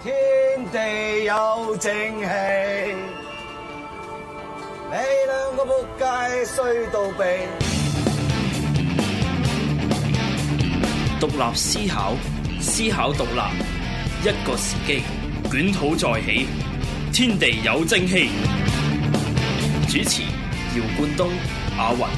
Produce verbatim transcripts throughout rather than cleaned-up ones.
天地有正氣，你兩個仆街衰到痹。 獨立思考，思考獨立，一個時機，捲土再起，天地有正氣。主持：姚冠東、阿雲。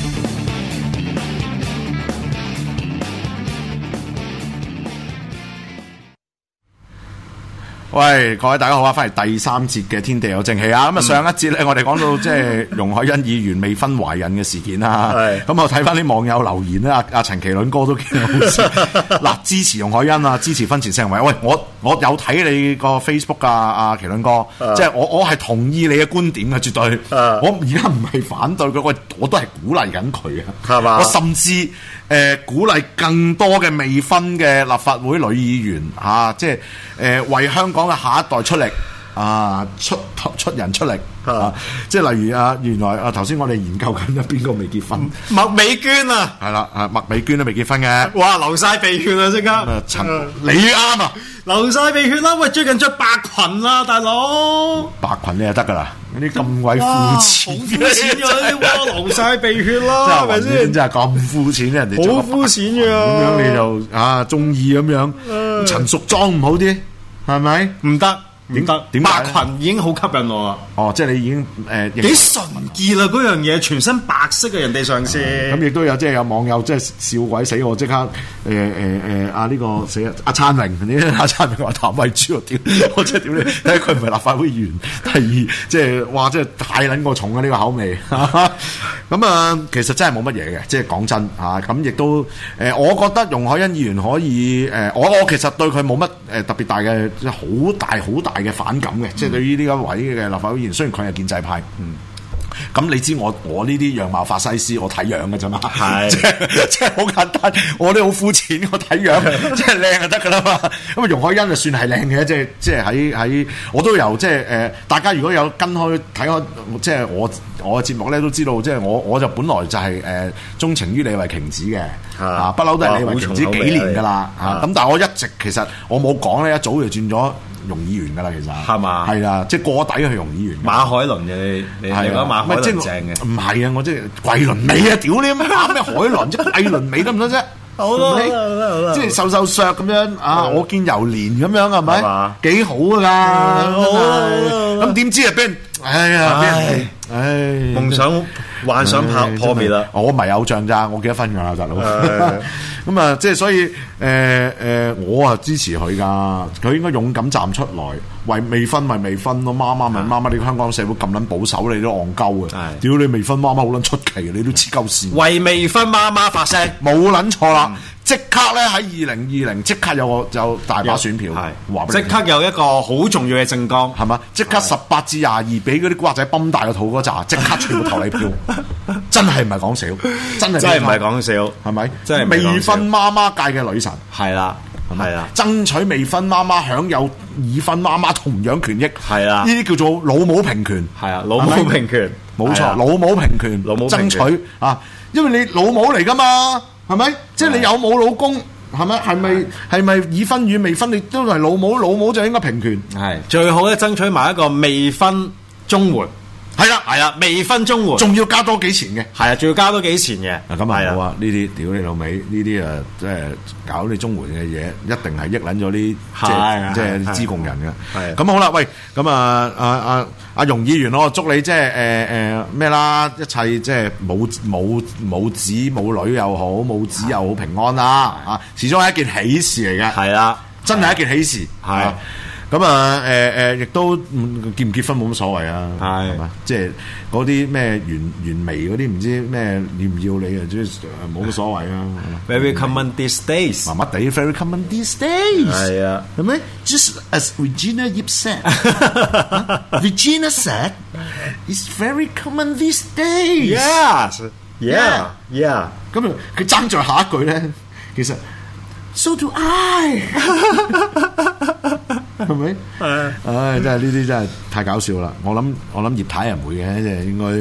喂，各位大家好啊！翻嚟第三節嘅天地有正氣啊！咁啊，上一節咧，我哋講到即係容海恩議員未婚懷孕嘅事件啦。係咁我睇翻啲網友留言咧，阿阿陳其倫哥都幾好笑。嗱，支持容海恩啊，支持婚前性行為。喂，我我有睇你個 Facebook 啊，阿其倫哥，即係我我係同意你嘅觀點嘅，絕對。我而家唔係反對佢，喂，我都係鼓勵緊佢啊，係嘛？我甚至誒、呃、鼓勵更多嘅未婚嘅立法會女議員嚇、啊，即係誒、呃、為香港嘅下一代出力啊，出出人出力啊！即係例如啊，原來啊頭先我哋研究緊邊個未結婚？ 麥美娟啊， 係啦，啊麥美娟都未結婚嘅。 哇，流晒鼻血啊！即刻， 啊、陳你啱啊， 流晒鼻血啦！喂，最近着白裙啦，大佬， 白裙你就得噶啦，嗰啲咁鬼膚淺， 好膚淺㗎啲喎，流晒鼻血啦，係咪先？ 真係咁膚淺，人哋好膚淺㗎， 咁樣你就啊中意咁樣，呃、陳淑莊唔好啲，係咪？ 唔得。唔得， 點白裙已經好吸引我啦。 哦，即係你已經誒幾、呃、 純潔啦嗰樣嘢，全身白色嘅人哋上司。 咁亦都有即係有網友即係笑鬼死我，即刻誒誒誒阿呢個死阿燦榮，你阿燦榮話譚慧珠我屌，我真係屌你！睇下佢唔係立法會議員，第二即係話即係太撚過重啊呢、呢個口味。咁啊，其實真係冇乜嘢嘅，即係講真嚇。咁、啊、亦都誒、呃，我覺得容海恩議員可以誒、呃，我我其實對佢冇乜誒特別大嘅好大好大嘅反感嘅，嗯、即係對於呢一位嘅立法會議員，雖然佢係建制派，嗯，咁你知我我呢啲樣貌法西斯，我睇樣嘅啫嘛，係即係即係好簡單，我啲好膚淺，我睇樣即係靚就得噶啦嘛。咁啊，容海恩就算係靚嘅，即係即係喺喺我都有即係誒、呃，大家如果有跟開睇開，即係我我嘅節目咧，都知道即係我我就本來就係誒鍾情於李慧瓊子嘅，啊不嬲都係李慧瓊子幾年噶啦，嚇咁、啊、但係我一直其實我冇講咧，一早就轉咗容議員噶啦，其實係嘛？係啦，即係過底係容議員。 馬海倫嘅你，你講馬海倫正嘅？ 唔係啊，我即係桂綸鎂啊！屌你打咩海倫啫？桂綸鎂得唔得啫？ 好啦，好啦，好啦， 即係瘦瘦削咁樣啊！我見猶憐咁樣係咪？幾好㗎啦！咁點知啊？俾人哎呀！俾人唉夢想幻想破破滅啦！ 我唔係偶像咋，我幾多分㗎啦，大佬。咁啊，即係所以誒誒、呃呃，我啊支持佢噶，佢應該勇敢站出來，為未婚咪未婚咯，媽媽咪媽媽，你香港社會咁撚保守，你都戇鳩嘅。屌你未婚媽媽好撚出奇，你都黐鳩線。為未婚媽媽發聲，冇撚錯啦！即、嗯、刻咧喺二零二零，即刻有個有大把選票，係即刻有一個好重要嘅政綱， 係嘛？即刻十八至廿二，俾嗰啲古惑仔泵大個肚嗰扎，即刻全部投你票，真係唔係講笑，真係真係唔係講笑，係咪？真係未婚媽媽界嘅女神，係啦，係啦，爭取未婚媽媽享有已婚媽媽同樣權益，係啦，呢啲叫做老母平權，係啊，老母平權，冇錯，老母平權，老母爭取啊，因為你老母嚟噶嘛，係咪？即係你有冇老公，係咪？係咪係咪已婚與未婚，你都係老母，老母就應該平權，係最好咧，爭取埋一個未婚綜援。係啦，係啦，未婚綜援，仲要加多幾錢嘅，係啊，仲要加多幾錢嘅。嗱咁啊，好啊，呢啲屌你老味，呢啲啊，即係搞你綜援嘅嘢，一定係益撚咗啲即係即係資共人嘅。係咁好啦，喂，咁啊，阿阿阿容議員，我祝你即係誒誒咩啦，一切即係冇冇冇子冇女又好，冇子又好，平安啦啊！始終係一件喜事嚟嘅，係啦，真係一件喜事，係。咁啊，誒誒，亦都結唔結婚冇乜所謂啊，係嘛？即係嗰啲咩原原味嗰啲唔知咩要唔要你啊？即係冇乜所謂啊。Very common these days，麻麻地 very common these days，係啊，係咪 ？Just as Regina Yip said，Regina said it's very common these days。Yes，yeah，yeah。咁啊，佢爭在下一句咧，其實 So do I。係咪？唉，真係呢啲真係太搞笑啦！我諗我諗葉太係唔會嘅，即係應該唔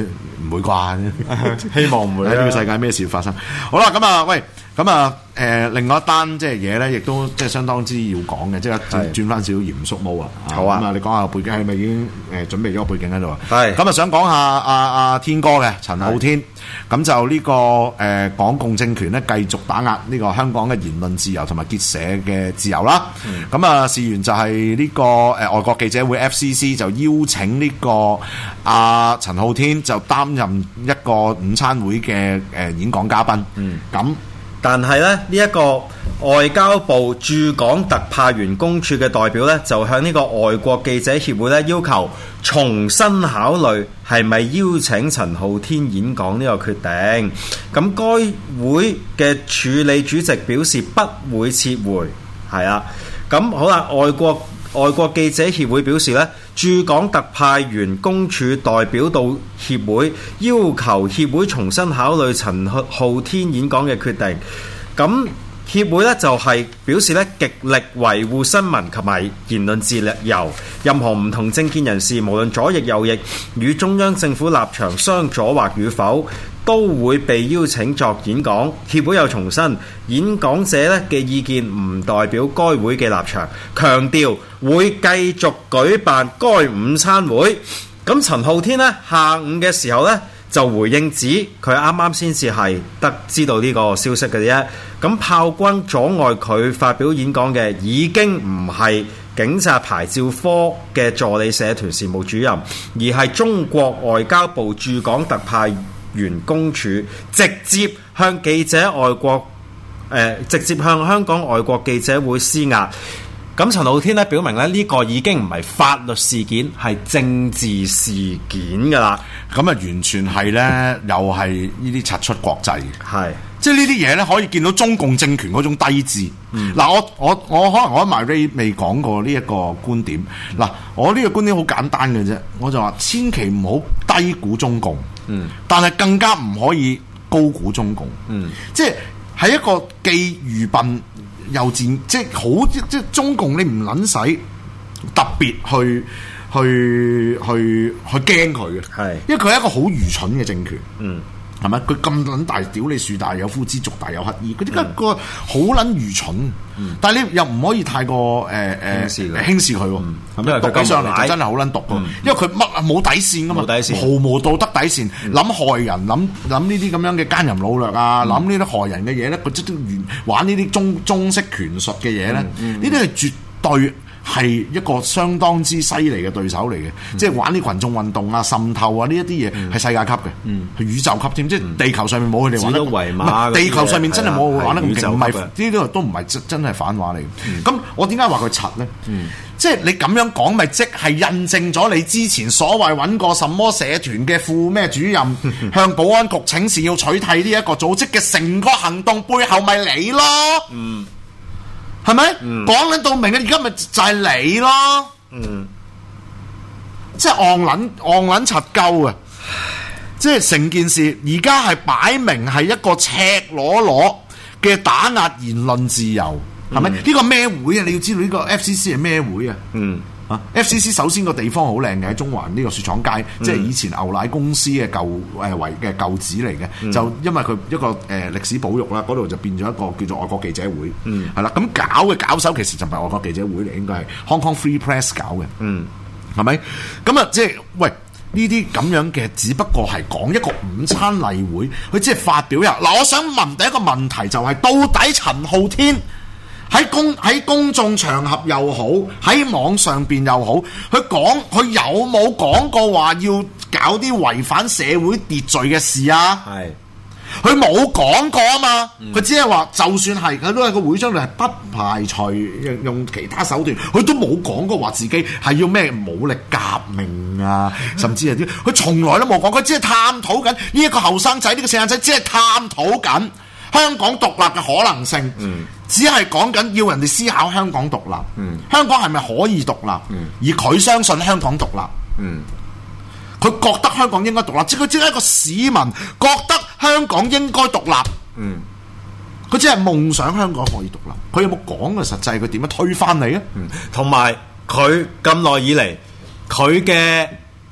唔會啩？ 希望唔會喺呢個世界咩事發生？好啦，咁啊，喂，咁啊，誒、呃，另外一單即係嘢咧，亦都即係相當之要講嘅，即係轉轉翻少少嚴肅毛啊！ 好啊， 咁啊，你講下背景係咪已經誒準備咗個背景喺度啊？ 係， 咁啊，想講下阿阿天哥嘅陳浩天，咁就呢、這個誒、呃、港共政權咧繼續打壓呢個香港嘅言論自由同埋結社嘅自由啦。咁、嗯、啊，事緣就係呢、這個誒、呃、外國記者會 F C C 就邀請呢、這個阿陳、呃、浩天就擔任一個午餐會嘅誒演講嘉賓。嗯，咁。 但係咧，呢、這、一個外交部駐港特派員公署嘅代表咧，就向呢個外國記者協會咧要求重新考慮係咪邀請陳浩天演講呢個決定。咁該會嘅處理主席表示不會撤回。係啊，咁好啦，外國外國記者協會表示咧，駐港特派員公署代表到協會要求協會重新考慮陳浩天演講嘅決定。咁協會咧就係表示咧極力維護新聞及埋言論自由，任何唔同政見人士，無論左翼右翼，與中央政府立場相左或與否，都會被邀請作演講。協會又重申，演講者咧嘅意見唔代表該會嘅立場，強調會繼續舉辦該午餐會。咁陳浩天呢，下午嘅時候呢，就回應指佢啱啱先至係得知道呢個消息嘅啫。咁炮轟阻礙佢發表演講嘅已經唔係警察牌照科嘅助理社團事務主任，而係中國外交部駐港特派員公署直接向記者外國誒、呃、直接向香港外國記者會施壓。咁陳浩天咧表明咧呢個已經唔係法律事件，係政治事件噶啦。 咁啊，完全係咧，又係呢啲賊出國際。 係， 即係呢啲嘢咧，可以見到中共政權嗰種低智。嗱、嗯，我我我可能我喺 MyRadio 未講過呢一個觀點。嗱，我呢個觀點好簡單嘅啫，我就話千祈唔好低估中共。嗯，但係更加唔可以高估中共。嗯，即係喺一個既愚笨又賤，即係好即係中共你唔撚使特別去去去去驚佢嘅，係，因為佢係一個好愚蠢嘅政權。嗯，係咪？佢咁撚大，屌你樹大有枯枝，族大有乞兒，佢點解個好撚愚蠢？嗯、但係你又唔可以太過誒誒輕視佢，輕視佢喎。咁因為讀起上嚟就真係好撚毒㗎，嗯、因為佢乜啊冇底線㗎嘛，冇底線，毫無道德底線，諗、嗯、害人，諗諗呢啲咁樣嘅奸淫擄掠啊，諗呢啲害人嘅嘢咧，佢即係玩呢啲中中式權術嘅嘢咧，呢啲係絕對係一個相當之犀利嘅對手嚟嘅，嗯、即係玩啲群眾運動啊、滲透啊呢一啲嘢係世界級嘅，係、嗯、宇宙級添，即係地球上面冇佢哋玩得。維馬地球上面真係冇玩得咁勁，唔係呢啲都唔係真真係反話嚟。咁、嗯、我點解話佢柒咧？嗯、即係你咁樣講，咪即係印證咗你之前所謂揾過什麼社團嘅副咩主任向保安局請示要取締呢一個組織嘅成個行動背後咪你咯？嗯。係咪？講緊到明嘅，而家咪就係你咯。嗯，即係戇撚戇撚柒鳩啊！即係成件事，而家係擺明係一個赤裸裸嘅打壓言論自由，係咪？呢、嗯、個咩會啊？你要知道呢個 F C C 係咩會啊？嗯。啊 ！F C C 首先個地方好靚嘅，喺中環呢個雪廠街，嗯、即係以前牛奶公司嘅舊誒遺嘅舊址嚟嘅。嗯、就因為佢一個誒、呃、歷史保育啦，嗰度就變咗一個叫做外國記者會，係啦、嗯。咁搞嘅搞手其實就唔係外國記者會嚟，應該係 Hong Kong Free Press 搞嘅，嗯，係咪？咁啊，即係喂呢啲咁樣嘅，只不過係講一個午餐例會，佢即係發表入嗱。我想問第一個問題就係、是，到底陳浩天喺公喺公眾場合又好，喺網上邊又好，佢講佢有冇講過話要搞啲違反社會秩序嘅事啊？係，佢冇講過啊嘛，佢、嗯、只係話就算係佢都喺個會章度係不排除用用其他手段，佢都冇講過話自己係要咩武力革命啊，甚至係啲佢從來都冇講，佢只係探討緊呢一個後生仔呢個四眼仔，只係探討緊香港獨立嘅可能性。嗯。只係講緊要人哋思考香港獨立，嗯、香港係咪可以獨立？嗯、而佢相信香港獨立，佢、嗯、覺得香港應該獨立，即係佢只係一個市民覺得香港應該獨立，佢、嗯、只係夢想香港可以獨立。佢有冇講嘅實際？佢點樣推翻你啊？同埋佢咁耐以嚟，佢嘅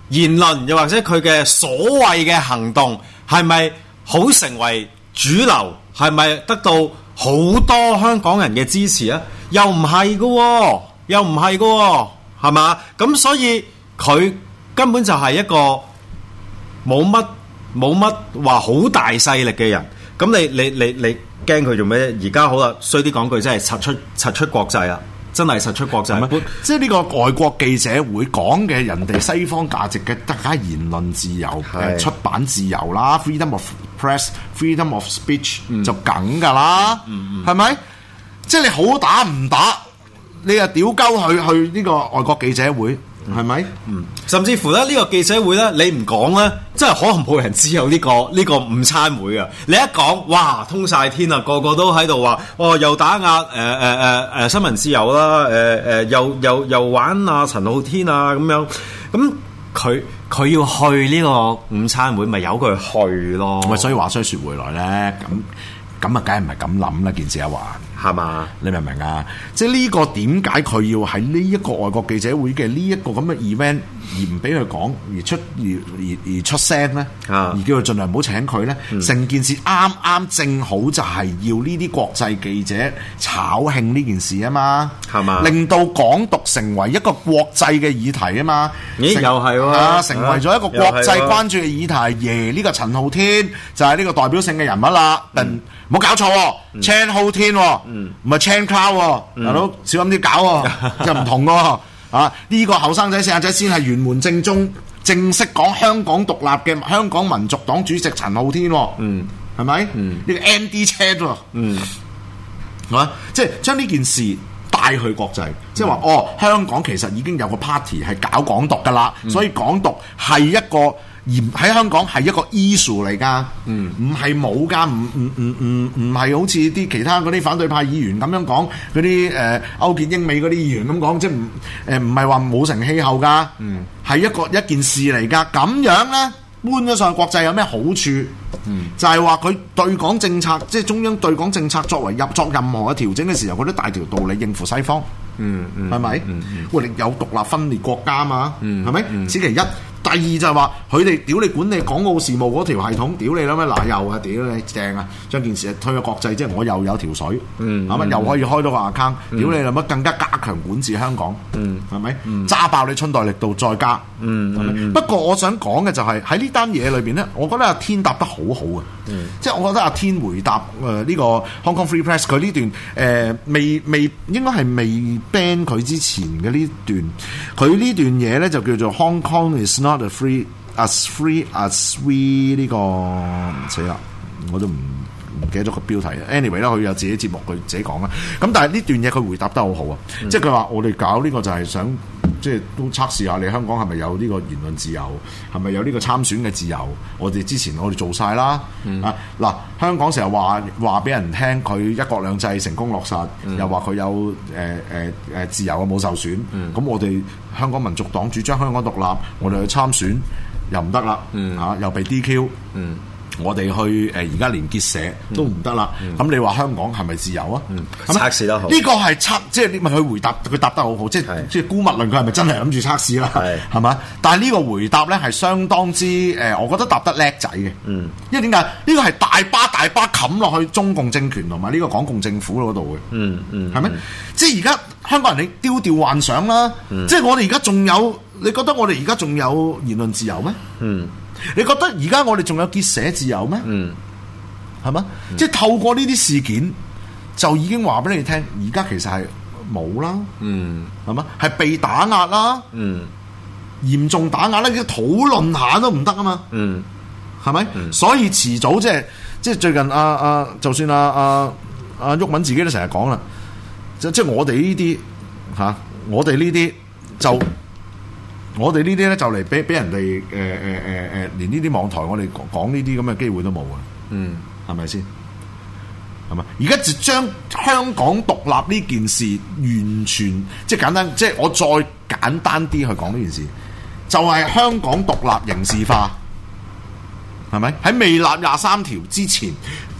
言論，又或者佢嘅所謂嘅行動，係咪好成為主流？係咪得到好多香港人嘅支持啊？又唔係噶，又唔係噶，係嘛？咁所以佢根本就係一個冇乜冇乜話好大勢力嘅人。咁你你你你驚佢做咩？而家好啦，衰啲講句，真係殺出殺出國際啦！真係實出國際， 即係呢個外國記者會講嘅人哋西方價值嘅，得家言論自由、出版自由啦 ，freedom of press、freedom of speech、嗯、就梗㗎啦，係咪、嗯嗯？即係你好打唔打，你又屌鳩去去呢個外國記者會。係咪？嗯，甚至乎咧，呢、這個記者會咧，你唔講咧，真係可能冇人知有呢、這個呢、這個午餐會啊！你一講，哇，通晒天啊，個個都喺度話，哦，又打壓誒誒誒誒新聞自由啦，誒、呃、誒、呃、又又又玩啊陳浩天啊咁樣，咁佢佢要去呢個午餐會，咪由佢去咯。 咪所以話雖說回來咧，咁咁啊，梗係唔係咁諗啦，件事啊話。係嘛？你明唔明啊？即係呢個點解佢要喺呢一個外國記者會嘅呢一個咁嘅 event 而唔俾佢講，而出而而而出聲咧？啊！而叫佢盡量唔好請佢咧？成、嗯、件事啱啱正好就係要呢啲國際記者炒興呢件事啊嘛，係嘛？令到港獨成為一個國際嘅議題啊嘛。咦？又係喎、啊，成為咗一個國際關注嘅議題。耶！呢、這個陳浩天就係呢個代表性嘅人物啦。嗯冇搞錯喎 Chan 浩天喎，唔係 Chan Cloud 喎，大佬小心啲搞喎，就唔同喎。啊，呢個後生仔四眼仔先係圓門正宗，正式講香港獨立嘅香港民族黨主席陳浩天喎，嗯，係咪？嗯，呢個 M D Chan 喎，嗯，係嘛？即係將呢件事帶去國際，即係話哦，香港其實已經有個 party 係搞港獨㗎啦，嗯、所以港獨係一個。而喺香港係一個 issue 嚟㗎，唔係冇㗎，唔唔唔唔唔係好似啲其他嗰啲反對派議員咁樣講，嗰啲誒勾結英美嗰啲議員咁講，即係唔誒唔係話冇成氣候㗎，係、嗯、一個一件事嚟㗎。咁樣咧搬咗上去國際有咩好處？嗯、就係話佢對港政策，即係中央對港政策作為入作任何嘅調整嘅時候，佢都大條道理應付西方，嗯嗯，係咪？嗯嗯，喂，你有獨立分裂國家嘛？嗯，係咪？嗯，此其一。第二就係話佢哋屌你管理港澳事務嗰條系統，屌你啦咩？嗱又啊屌你正啊！將件事推去國際，即係我又有條水，嗯，係咪、嗯、又可以開到個 account？屌你啦乜更加加強管治香港？嗯，係咪？揸、嗯、爆你春袋力度再加？嗯，係咪、嗯？不過我想講嘅就係喺呢單嘢裏邊咧，我覺得阿天答得好好啊！嗯，即係我覺得阿天回答誒呢、呃這個 Hong Kong Free Press 佢呢段誒、呃、未未應該係未 ban 佢之前嘅呢段，佢呢段嘢咧就叫做 Hong Kong is not a free as free as we 呢、這個死啦，我都唔唔記得咗個標題。anyway 啦，佢有自己節目，佢自己講啦。咁但係呢段嘢佢回答得好好啊，嗯、即係佢話我哋搞呢個就係想。即係都測試下你香港係咪有呢個言論自由，係咪有呢個參選嘅自由？我哋之前我哋做晒啦。嗯、啊嗱，香港成日話話俾人聽佢一國兩制成功落實，嗯、又話佢有誒誒誒自由嘅冇受損。咁、嗯、我哋香港民族黨主張香港獨立，我哋去參選又唔得啦。嚇、嗯啊、又被 D Q。嗯我哋去誒而家連結社都唔得啦，咁、嗯、你話香港係咪自由啊？嗯，測試得好，呢個係測，即係你問佢回答，佢答得好好，即係即係姑勿論佢係咪真係諗住測試啦？係係嘛？但係呢個回答咧係相當之誒、呃，我覺得答得叻仔嘅。嗯，因為點解呢個係大巴大巴冚落去中共政權同埋呢個港共政府嗰度嘅？嗯嗯，係咪？嗯、即係而家香港人你丟掉幻想啦，嗯、即係我哋而家仲有，你覺得我哋而家仲有言論自由咩？嗯。你覺得而家我哋仲有結社自由咩？嗯，係嘛？嗯、即係透過呢啲事件，就已經話俾你聽，而家其實係冇啦。嗯，係嘛？係被打壓啦。嗯，嚴重打壓啦，要討論下都唔得啊嘛。嗯，係咪？嗯、所以遲早即係即係最近阿、啊、阿、啊，就算阿阿阿毓民自己都成日講啦，即即係我哋呢啲吓，我哋呢啲就。我哋呢啲咧就嚟俾俾人哋誒誒誒誒，連呢啲網台我哋講呢啲咁嘅機會都冇啊！嗯，係咪先？係咪？而家就將香港獨立呢件事完全即係簡單，即係我再簡單啲去講呢件事，就係、是、香港獨立刑事化，係咪？喺未立廿三條之前，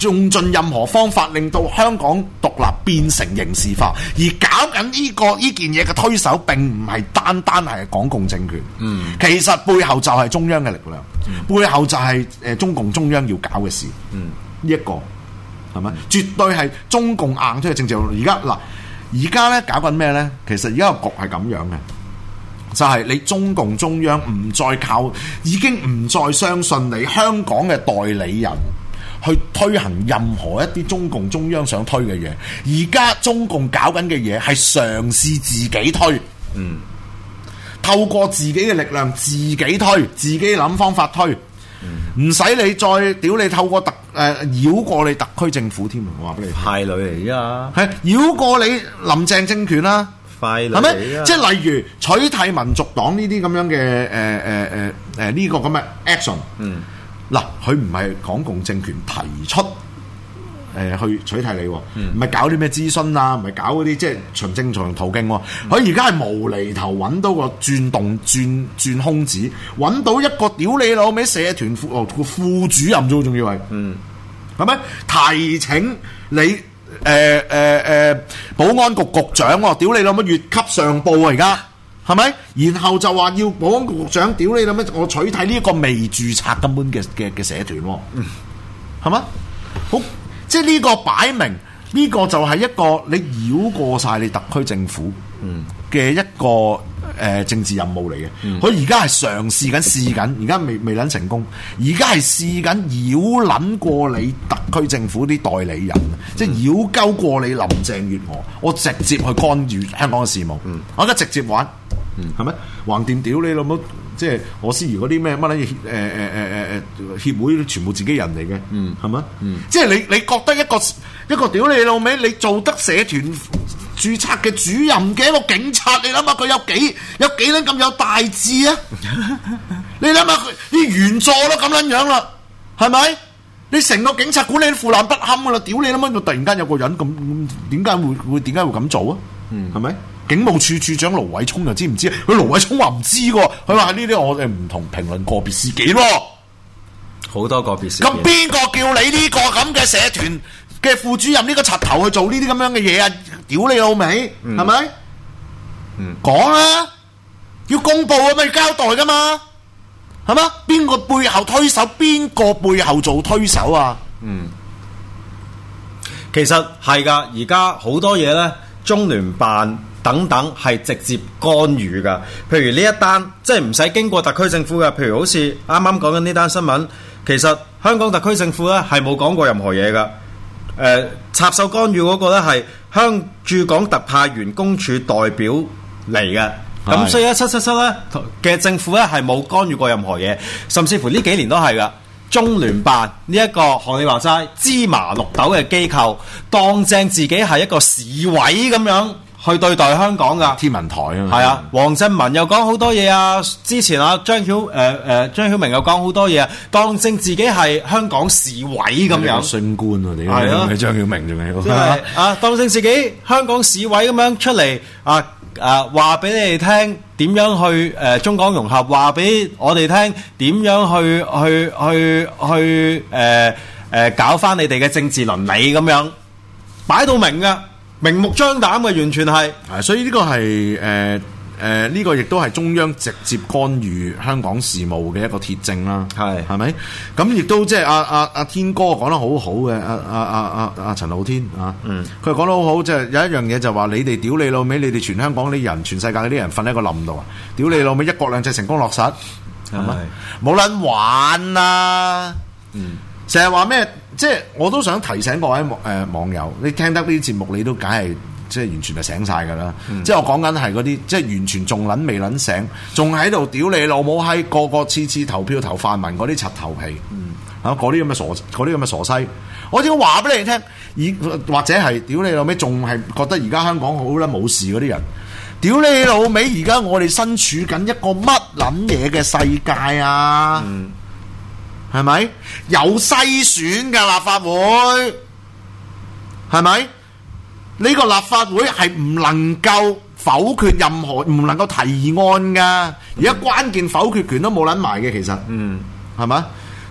用盡任何方法令到香港獨立變成刑事化，而搞緊呢、這個呢件嘢嘅推手並唔係單單係港共政權，嗯，其實背後就係中央嘅力量，嗯、背後就係誒中共中央要搞嘅事，嗯，呢一個係咪？絕對係中共硬推嘅政治。而家嗱，而家咧搞緊咩咧？其實而家個局係咁樣嘅。就係你中共中央唔再靠，已經唔再相信你香港嘅代理人去推行任何一啲中共中央想推嘅嘢。而家中共搞緊嘅嘢係嘗試自己推，嗯，透過自己嘅力量自己推，自己諗方法推，唔使、嗯、你再屌你透過特誒繞過你特區政府添。我話俾你聽， 派女嚟啫， 係繞過你林鄭政權啦。係咪？即係例如取締民族黨呢啲咁樣嘅誒誒誒誒呢個咁嘅 action，嗯，嗱，佢唔係港共政權提出誒、呃、去取締你，唔係、嗯、搞啲咩諮詢啊，唔係搞嗰啲即係循正常途徑，佢而家係無厘頭揾到個轉動轉轉空子，揾到一個屌你老味社團副哦個副主任啫，仲要係，嗯，係咪提請你？誒誒誒，保安局局長喎，屌你老乜越級上報啊！而家係咪？然後就話要保安局局長，屌你老乜，我取締呢一個未註冊根本嘅嘅嘅社團喎，係嘛？好，即係呢個擺明，呢、這個就係一個你繞過晒你特區政府嘅一個誒、呃、政治任務嚟嘅。佢而家係嘗試緊試緊，而家未未撚成功，而家係試緊繞撚過你特區政府啲代理人，嗯、即係繞鳩過你林鄭月娥，我直接去干預香港嘅事務。嗯、我而家直接玩，係咪、嗯？橫掂屌你老母！即係我思如嗰啲咩乜撚嘢誒誒誒誒誒協會，全部自己人嚟嘅，係咪？即係你你覺得一個一個屌你老味，你做得社團註冊嘅主任嘅一個警察，你諗下佢有幾有幾撚咁有大志啊？你諗下佢啲員佐都咁撚樣啦，係咪？你成個警察管理腐爛不堪噶啦，屌你諗下，突然間有個人咁，點解會會點解會咁做啊？係咪？警務處處長盧偉聰又知唔知？佢盧偉聰話唔知喎，佢話呢啲我哋唔同評論個別事件喎， 好多個別事件。 咁邊個叫你呢個咁嘅社團嘅副主任呢個柒頭去做呢啲咁樣嘅嘢啊？屌你老味，係咪？嗯，講啦，要公佈啊嘛，要交代噶嘛，係嘛？邊個背後推手？邊個背後做推手啊？ 嗯，其實係噶，而家好多嘢咧，中聯辦等等係直接干預㗎，譬如呢一單即係唔使經過特區政府嘅，譬如好似啱啱講緊呢單新聞，其實香港特區政府咧係冇講過任何嘢㗎。誒、呃、插手干預嗰個咧係香駐港特派員公署代表嚟嘅，咁的所以一七七七咧嘅政府咧係冇干預過任何嘢，甚至乎呢幾年都係㗎。中聯辦呢一個學你話齋芝麻綠豆嘅機構，當正自己係一個市委咁樣去對待香港噶。 天文台啊， 係啊，黃振文又講好多嘢啊，之前啊張曉誒誒張曉明又講好多嘢啊，當正自己係香港市委咁樣。 升官啊，你係啊，張曉明仲係即係啊，當正自己香港市委咁樣出嚟啊。誒話俾你哋聽點樣去誒、呃、中港融合，話俾我哋聽點樣去去去去誒誒、呃呃、搞翻你哋嘅政治倫理咁樣，擺到明㗎，明目張膽嘅，完全係。 係，所以呢個係誒誒呢個亦都係中央直接干預香港事務嘅一個鐵證啦。係係咪？咁亦都即係阿阿阿天哥講得好好嘅，阿阿阿阿阿陳浩天啊，嗯，佢講得好好，即係有一樣嘢就話你哋屌你老味，你哋全香港啲人，全世界嗰啲人瞓喺個冧度啊！屌你老味，一國兩制成功落實，係咪？冇撚玩啊！嗯，成日話咩？即係我都想提醒各位誒、呃、網友，你聽得呢啲節目，你都梗係。即係完全係醒晒㗎啦！嗯、即係我講緊係嗰啲，即係完全仲撚未撚醒，仲喺度屌你老母閪，個個次次投票投泛民嗰啲柒頭皮，嗯、啊嗰啲咁嘅傻，嗰啲咁嘅傻西，我只要話俾你聽，而或者係屌你老味，仲係覺得而家香港好啦冇事嗰啲人，屌你老味！而家我哋身處緊一個乜撚嘢嘅世界啊？係咪、嗯、有篩選嘅立法會？係咪？呢個立法會係唔能夠否決任何，唔能夠提案噶。而家關鍵否決權都冇撚埋嘅，其實，嗯，係嘛？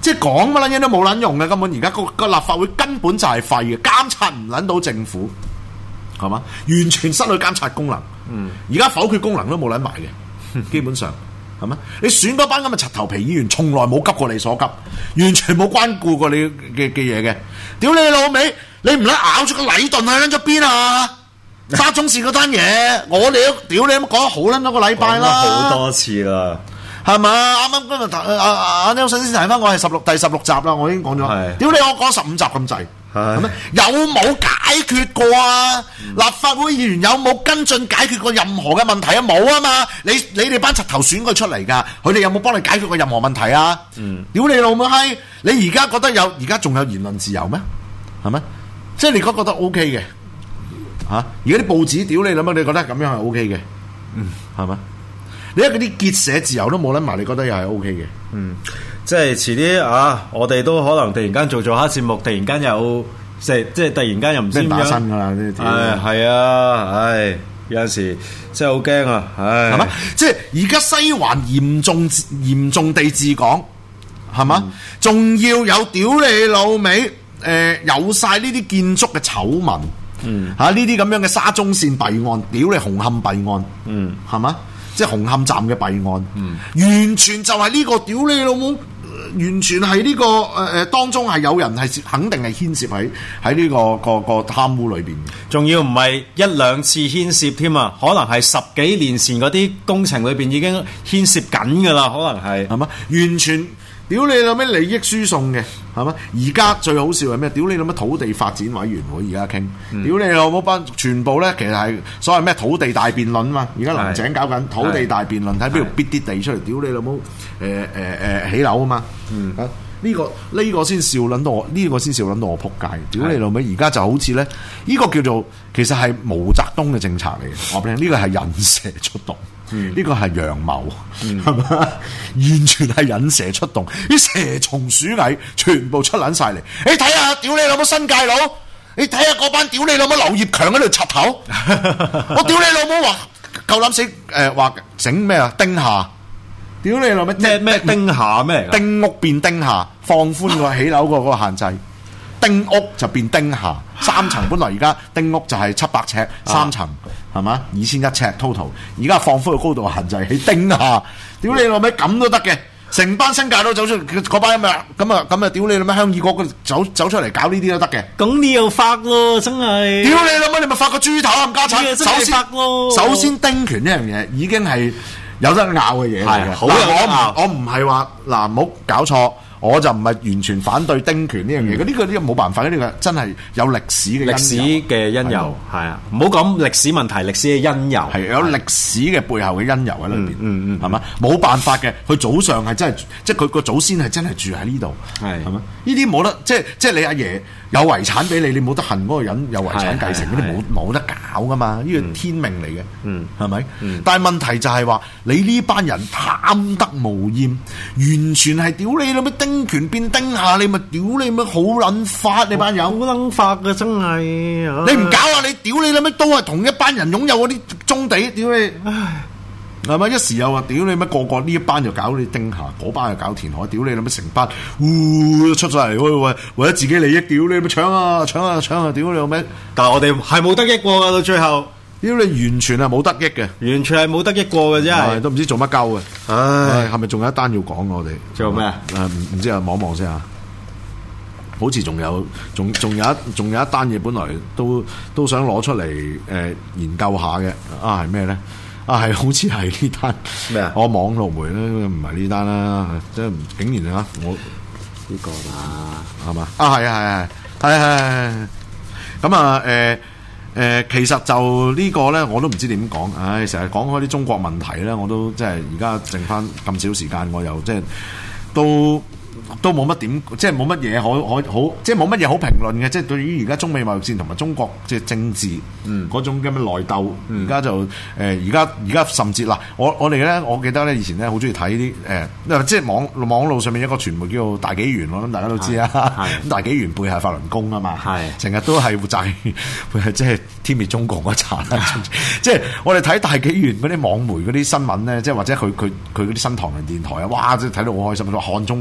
即係講乜撚嘢都冇撚用嘅，根本而家個個立法會根本就係廢嘅，監察唔撚到政府，係嘛？完全失去監察功能。嗯，而家否決功能都冇撚埋嘅，基本上係嘛？你選嗰班咁嘅柒頭皮議員，從來冇急過你所急，完全冇關顧過你嘅嘅嘢嘅。屌你老味，你唔撚咬住個禮頓喺撚咗邊啊？沙中線嗰單嘢，我哋都屌你咁講咗好撚多個禮拜啦， 好多次啦， 係嘛？啱啱今日阿阿阿 Nelson 先提翻，我係十六第十六集啦，我已經講咗。屌你，我講十五集咁滯，係咩？有冇解決過啊？嗯、立法會議員有冇跟進解決過任何嘅問題啊？冇啊嘛！你你哋班柒頭選佢出嚟㗎，佢哋有冇幫你解決過任何問題啊？嗯，屌你老母閪！你而家覺得有而家仲有言論自由咩？係咩？即係你覺得覺得 O K 嘅？嚇！而家啲報紙屌你諗乜？你覺得咁樣係 O K 嘅？嗯，係嘛？你一嗰啲結社自由都冇撚埋，你覺得又係 O K 嘅？嗯， 即係遲啲啊！我哋都可能突然間做做下節目，突然間又即係即係突然間又唔知點樣打身㗎啦！呢啲係係啊！唉，有陣時真係好驚啊！唉， 係嘛？即係而家西環嚴重嚴重地治港，係嘛？仲、嗯、要有屌你老味，誒、呃、有晒呢啲建築嘅醜聞。嗯，嚇呢啲咁樣嘅沙中線弊案，屌你紅磡弊案，嗯，係嘛？即係紅磡站嘅弊案，嗯，完全就係呢、這個屌你老母，完全係呢、這個誒誒、呃、當中係有人係肯定係牽涉喺喺呢個個個貪污裏邊，仲要唔係一兩次牽涉添啊，可能係十幾年前嗰啲工程裏邊已經牽涉緊噶啦，可能係係嘛？完全。屌你老咩利益輸送嘅係嘛？而家最好笑係咩？屌你老咩土地發展委員會而家傾，嗯、屌你老母班全部咧，其實係所謂咩土地大辯論嘛。而家林鄭搞緊土地大辯論，睇邊度逼啲地出嚟。屌你老母誒誒誒起樓啊嘛。嗯，呢、這個呢、這個先笑撚到我，呢、這個先笑撚到我撲街。屌你老味，而家就好似咧，呢、這個叫做其實係毛澤東嘅政策嚟嘅。我俾你聽，呢、這個係引蛇出洞。呢、嗯、個係陽謀，係嘛、嗯？完全係引蛇出洞，啲蛇蟲鼠蟻全部出撚晒嚟。你睇下，屌你老母新界佬！你睇下嗰班屌你老母劉業強喺度插頭，我屌你老母話夠膽死誒話整咩啊？丁下，屌你老母咩咩丁下咩？丁屋變丁下，放寬個起樓個嗰個限制。丁屋就變丁下，三層本來而家丁屋就係七百尺，三層係嘛？二千一尺 total， 而家放寬個高度限制喺丁下，屌你老味咁都得嘅，成班新界都走出嚟，嗰班咁啊咁啊咁啊，屌你老味鄉議局走走出嚟搞呢啲都得嘅，咁你又發咯，真係，屌你老味你咪發個豬頭冚家鏟，首先首先丁權呢樣嘢已經係有得拗嘅嘢嚟嘅，好有拗，我唔係話嗱唔好搞錯。我就唔係完全反對丁權呢樣嘢，呢、嗯、個呢個冇辦法，呢、這個真係有歷史嘅歷史嘅因由，係啊，唔好講歷史問題，歷史嘅因由係有歷史嘅背後嘅因由喺裏邊，嗯嗯，係嘛？冇辦法嘅，佢祖上係真係，即係佢個祖先係真係住喺呢度，係係嘛？呢啲冇得，即係即係你阿爺有遺產俾你，你冇得恨嗰個人有遺產繼承，嗰啲冇冇得搞噶嘛？呢個天命嚟嘅，嗯，係咪？嗯、但係問題就係話，你呢班人貪得無厭，完全係屌你老味丁。丁權變丁下，你咪屌你咪好撚法，你班友好撚法嘅真係，你唔搞啊！你屌你啦咩？都係同一班人擁有嗰啲棕地，屌你，唉，係咪一時又話屌你乜個個呢一班就搞你丁下，嗰班又搞填海，屌你啦咩成班，呼出晒嚟，喂喂，為咗自己利益，屌你咪搶啊搶啊搶啊，屌你老咩？但係我哋係冇得益過噶，到最後。屌你完全係冇得益嘅，完全係冇得益過嘅，真係都唔知做乜鳩嘅。唉，係咪仲有一單要講？我哋做咩啊？誒唔唔知啊，望望先啊。好似仲有，仲仲有一仲有一單嘢，本來都都想攞出嚟誒、呃、研究下嘅。啊係咩咧？啊係好似係呢單咩啊？我網路媒咧唔係呢單啦，即係竟然啊我呢個啦係嘛？啊係啊係係係係咁啊誒。誒、呃，其實就個呢個咧，我都唔知點講。唉，成日講開啲中國問題咧，我都即係而家剩翻咁少時間，我又即係都都冇乜點，即係冇乜嘢可可好，即係冇乜嘢好評論嘅。即係對於而家中美貿易戰同埋中國即係政治，嗯，嗰種咁嘅內鬥，而家、嗯、就誒，而家而家甚至嗱，我我哋咧，我記得咧，以前咧好中意睇啲誒，即係網網路上面一個傳媒叫做大紀元，我諗大家都知啊。咁大紀元背係法輪功啊嘛，係成日都係就係係即係天滅中共嗰陣啦。即係我哋睇大紀元嗰啲網媒嗰啲新聞咧，即係或者佢佢佢嗰啲新唐人電台啊，哇！即係睇到好開心，看中國其實都。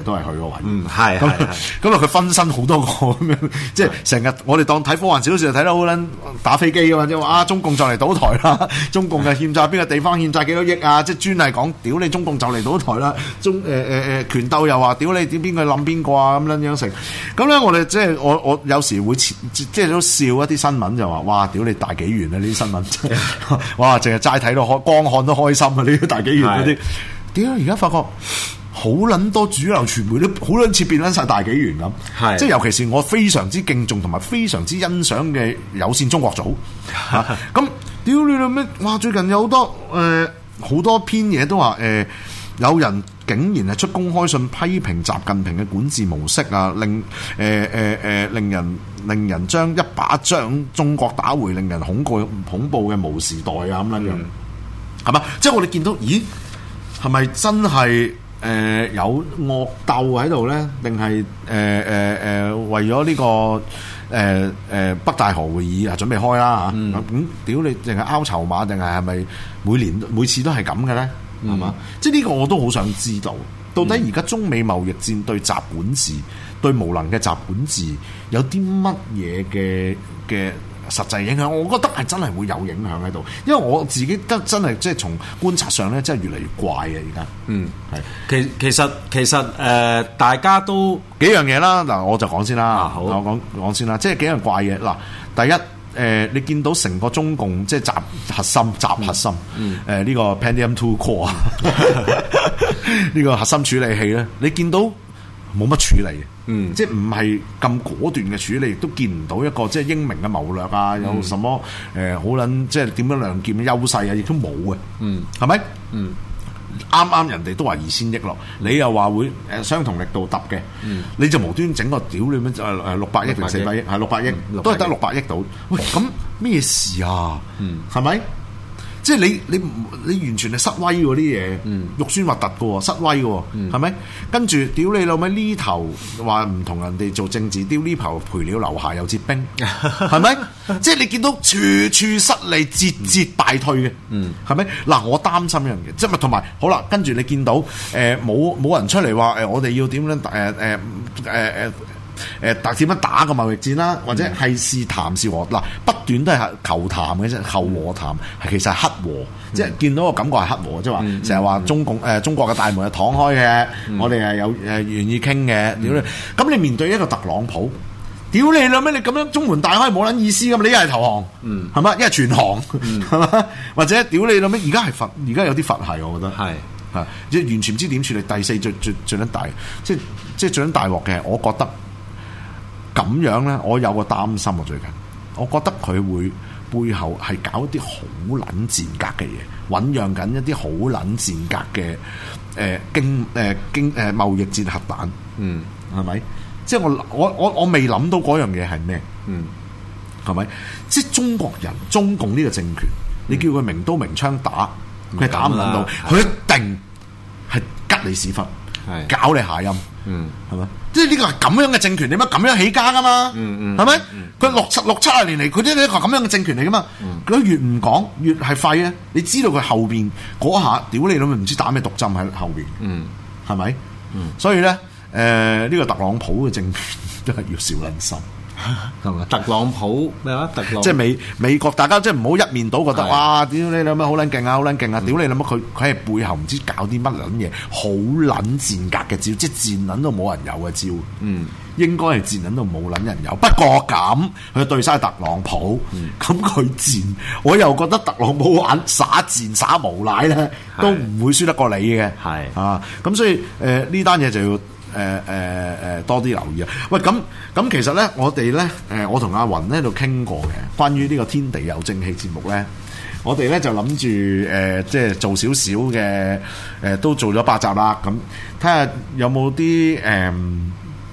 都係佢個位。 嗯，係咁咁啊，佢分身好多個咁樣，即係成日我哋當睇科幻小說就睇得好撚打飛機㗎嘛，即係話啊中共就嚟倒台啦，中共嘅欠債邊個地方欠債幾多億啊，即係專係講屌你中共就嚟倒台啦，中誒誒誒權鬥又話屌你點邊個冧邊個啊咁樣樣成，咁咧我哋即係我我有時會即係都笑一啲新聞就話哇屌你大紀元啊呢啲新聞，哇淨係齋睇到開光看都開心啊呢啲大紀元嗰啲，屌而家發覺。好撚多主流傳媒都好撚似變撚晒大紀元咁，即係尤其是我非常之敬重同埋非常之欣賞嘅有線中國組嚇，咁屌你老咩？哇！最近有好多誒好、呃、多篇嘢都話誒、呃，有人竟然係出公開信批評習近平嘅管治模式啊，令誒誒誒令人令人將一把將中國打回令人恐怖恐怖嘅無時代啊咁樣樣，係嘛、嗯？即係我哋見到，咦？係咪真係？誒、呃、有惡鬥喺度咧，定係誒誒誒為咗呢、這個誒誒、呃呃、北大河會議啊準備開啦嚇，咁屌你淨係拗籌碼，定係係咪每年每次都係咁嘅咧？係嘛、嗯？即係呢個我都好想知道，到底而家中美貿易戰對習管治、嗯、對無能嘅習管治有啲乜嘢嘅嘅實際影響？我覺得係真係會有影響喺度，因為我自己得真係即係從觀察上咧，真係越嚟越怪嘅而家。嗯，係其其實其實誒、呃，大家都幾樣嘢啦。嗱，我就講先啦。啊、好，我講講先啦。即係幾樣怪嘢。嗱，第一誒、呃，你見到成個中共即係習核心、習核心，誒呢、嗯呃這個 Pentium two Core 啊，呢個核心處理器咧，你見到冇乜處理。嗯，即係唔係咁果斷嘅處理，亦都見唔到一個即係英明嘅謀略啊，嗯、有什麼誒好撚即係點樣亮劍嘅優勢啊，亦都冇嘅。嗯，係咪？嗯，啱啱人哋都話二千億咯，你又話會誒相同力度揼嘅，嗯、你就無端整個屌你咩誒誒六百億定四百億係六百億，都係得六百億到。喂，咁咩事啊？嗯，係咪？即係你你你完全係失威嗰啲嘢，嗯、肉酸核突嘅喎，失威嘅喎，係咪、嗯？跟住屌你老味呢頭話唔同人哋做政治，屌呢頭賠了樓下又折兵，係咪？即係你見到處處失利，節節敗退嘅，係咪、嗯？嗱，我擔心一樣嘢，即係咪同埋好啦？跟住你見到誒冇冇人出嚟話誒，我哋要點樣誒誒誒誒？呃呃誒特點樣打個貿易戰啦，或者係試談試和嗱，不斷都係求談嘅啫，求和談係其實係黑和，嗯、即係見到個感覺係黑和，即係話成日話中共誒、呃、中國嘅大門係敞開嘅，嗯、我哋係有誒願意傾嘅，屌你！咁你面對一個特朗普，屌你啦咩？你咁樣中門大開冇撚意思㗎嘛？你一係投降，係嘛、嗯？一係全降，係嘛、嗯？或者屌你啦咩？而家係佛，而家有啲佛系，我覺得係係即係完全唔知點處理。第四最最最撚大，即係即係最撚大鑊嘅，我覺得。咁樣咧，我有個擔心啊！最近，我覺得佢會背後係搞一啲好撚賤格嘅嘢，醖釀緊一啲好撚賤格嘅誒經誒經誒貿易戰核彈。嗯，係咪？即係我我我我未諗到嗰樣嘢係咩？嗯，係咪？即係中國人中共呢個政權，你叫佢明刀明槍打，佢係打唔撚到，佢一定係吉你屎忽，係搞你下陰。嗯，係咪？即係呢個係咁樣嘅政權，點解咁樣起家噶嘛？嗯嗯，係咪？佢六七六七十年嚟，佢都係一個咁樣嘅政權嚟噶嘛？佢、嗯、越唔講越係廢咧。你知道佢後邊嗰下，屌你老味唔知打咩毒針喺後邊。嗯，係咪？嗯，所以咧，誒、呃、呢、這個特朗普嘅政權都係要小心心。係咪？特朗普咩話？特朗即係美美國，大家即係唔好一面倒覺得的哇！屌你諗乜好撚勁啊，好撚勁啊！屌、嗯、你諗乜佢佢係背後唔知搞啲乜撚嘢，好撚賤格嘅招，即係賤撚都冇人有嘅招。嗯，應該係賤撚都冇撚人有。不過咁佢對晒特朗普，咁佢賤，我又覺得特朗普玩耍賤耍無賴咧，的都唔會輸得過你嘅。係的啊，咁所以誒呢單嘢就要。誒誒誒多啲留意啊！喂，咁咁其實咧，我哋咧誒，我同阿雲咧喺度傾過嘅，關於呢個天地有正氣節目咧，我哋咧就諗住誒，即係做少少嘅誒，都做咗八集啦。咁睇下有冇啲誒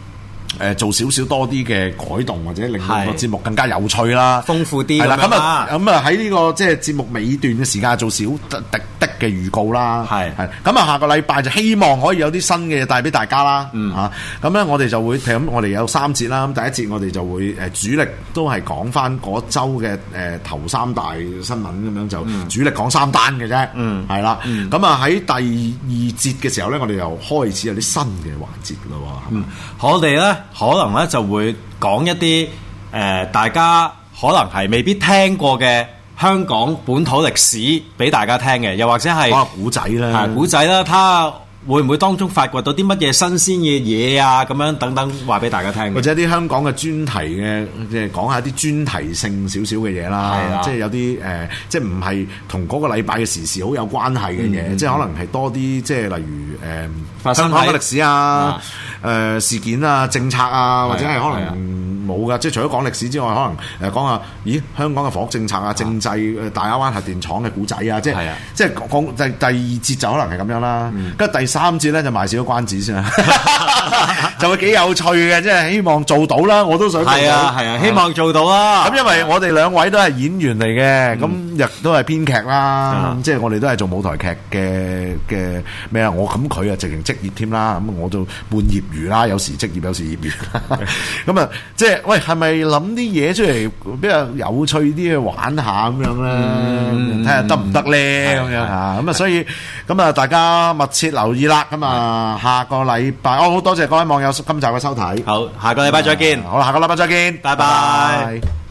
誒做少少多啲嘅改動，或者令到個節目更加有趣啦、 豐富啲。 係啦，咁啊咁啊喺呢個即係節目尾段嘅時間做少滴滴嘅預告啦。係係咁啊，下個禮拜就希望可以有啲新嘅嘢帶俾大家啦。嗯嚇，咁咧我哋就會咁，我哋有三節啦。咁第一節我哋就會誒主力都係講翻嗰週嘅誒頭三大新聞咁樣，就主力講三單嘅啫。嗯，係啦。咁啊喺第二節嘅時候咧，我哋又開始有啲新嘅環節啦喎。 嗯，我哋咧可能咧就會講一啲誒、呃、大家可能係未必聽過嘅香港本土歷史俾大家聽嘅，又或者係講古仔啦， 係古仔啦，他會唔會當中發掘到啲乜嘢新鮮嘅嘢啊？咁樣等等話俾大家聽， 或者啲香港嘅專題嘅，即係講下啲專題性少少嘅嘢啦。係啊，即係有啲誒、呃，即係唔係同嗰個禮拜嘅時事好有關係嘅嘢，嗯、即係可能係多啲，即係例如誒、呃、發生香港嘅歷史啊、誒、呃、事件啊、政策啊，或者係可能。冇噶，即係除咗講歷史之外，可能誒講下，咦香港嘅房屋政策啊、政制、誒大亞灣核電廠嘅故仔啊，即係即係講第第二節就可能係咁樣啦。跟住第三節咧就賣少咗關子先啦，就會幾有趣嘅，即係希望做到啦，我都想做到。係啊係啊，希望做到啦。咁因為我哋兩位都係演員嚟嘅，咁亦都係編劇啦，即係我哋都係做舞台劇嘅嘅咩啊？我咁佢啊直情職業添啦，咁我就半業餘啦，有時職業有時業餘。咁啊，即係。喂，係咪諗啲嘢出嚟比較有趣啲去玩下咁樣咧？睇下得唔得咧咁樣嚇。咁啊，所以咁啊，大家密切留意啦。咁啊，下個禮拜，哦，好多謝各位網友今集嘅收睇。好，下個禮拜再見。好啦，下個禮拜再見，拜拜。